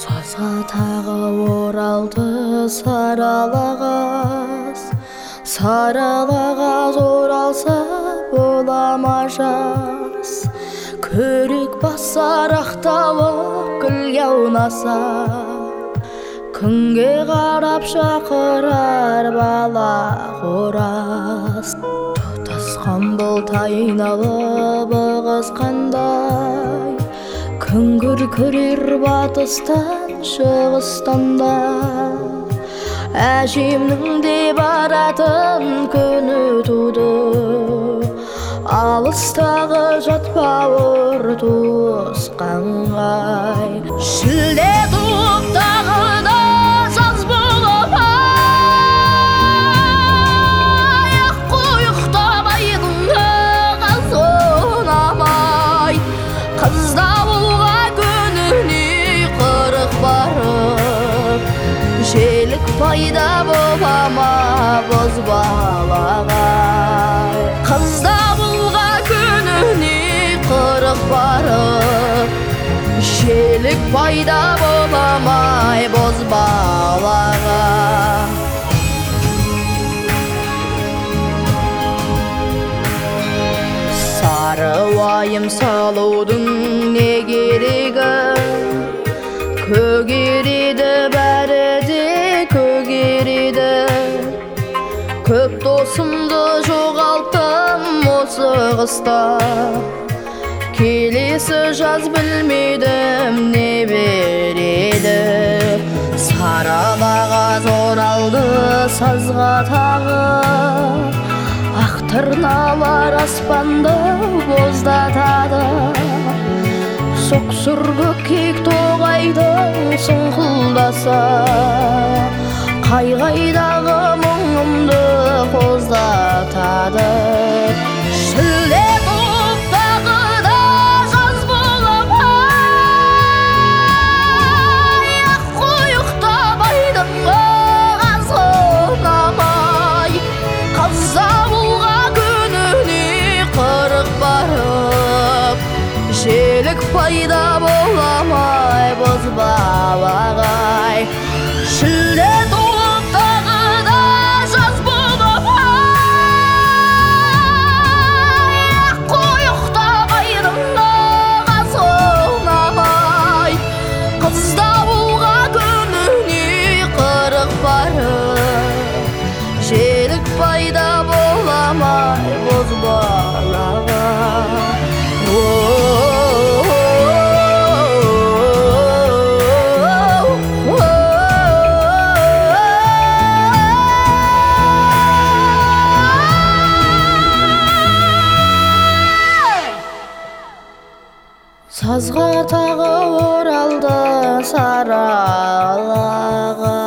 Сазға тағы оралды саралағас, саралағас оралса бола ма жас. Көрік басар ақтауық гүл яунаса, күнге қарап шақырар бала қораз. Тұтасқан бұл тайналып ығысқандай, күңгір көрер батыстан шығыстан да. Әжемнің де баратын күні туды, алыстағы жат бауыр туысқанғай. Шілде туып тағы да жаз болып ай, аққу ұйықтамайдың қыз ойнамай. Қыз дауылға күніне 40 барып, желік пайда бола ма бозбалаға. Қыз дауылға күніне 40 барып, желік пайда бола ма бозбалаға. Сары уайым салудың не керегі, көгереді бәрі де көгереді. Көп досымды жоғалттым осы қыста, келесі жаз білмедім не береді. Саралағас оралды сазға тағы, ақ тырналар аспанды боздатады. Соқсыр көкек тоғайдың сұңқылдаса, қайғайдағы мұңымды қоздатады. Шілде туып тағы да жаз болып ай, аққу ұйықтамайдың қаз ойнамай. Қыз дауылға күніне 40 барып, желік пайда бола ма бозбалағай. Шілде туып тағы да жаз болып ай, аққу ұйықтамайдың қаз ойнамай. Қыз дауылға күніне 40 барып, желік пайда бола ма бозбалаға. Сазға тағы оралды саралаға.